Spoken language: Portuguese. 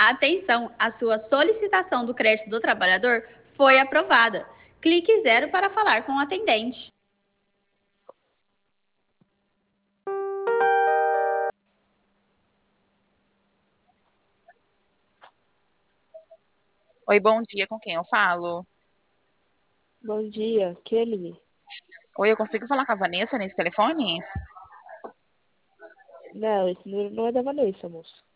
Atenção, a sua solicitação do crédito do trabalhador foi aprovada. Clique zero para falar com o atendente. Oi, bom dia, com quem eu falo? Bom dia, Kelly. Oi, eu consigo falar com a Vanessa nesse telefone? Não, esse número não é da Vanessa, moço.